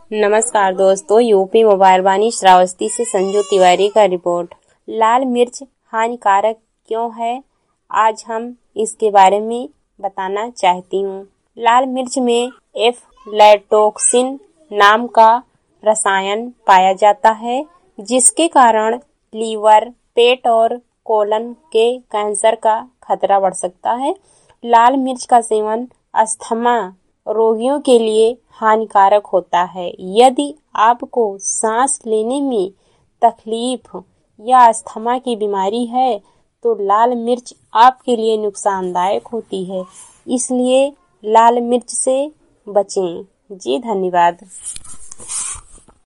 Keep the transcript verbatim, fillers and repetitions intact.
नमस्कार दोस्तों, UP mobile वाणी श्रावस्ती से संजू तिवारी का रिपोर्ट। लाल मिर्च हानिकारक क्यों है, आज हम इसके बारे में बताना चाहती हूँ। लाल मिर्च में एफलैटोक्सिन नाम का रसायन पाया जाता है, जिसके कारण लीवर, पेट और कोलन के कैंसर का खतरा बढ़ सकता है। लाल मिर्च का सेवन अस्थमा रोगियों के लिए हानिकारक होता है। यदि आपको सांस लेने में तकलीफ या अस्थमा की बीमारी है तो लाल मिर्च आपके लिए नुकसानदायक होती है, इसलिए लाल मिर्च से बचें। जी धन्यवाद।